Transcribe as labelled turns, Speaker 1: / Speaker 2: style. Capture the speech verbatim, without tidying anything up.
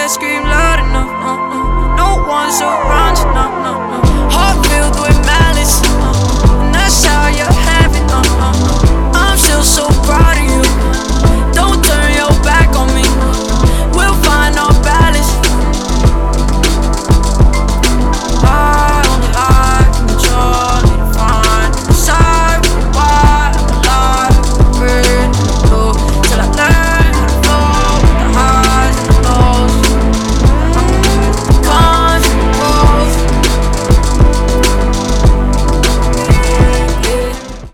Speaker 1: can't scream loud enough. No, no, no one's around you. No, no, no. Heart filled with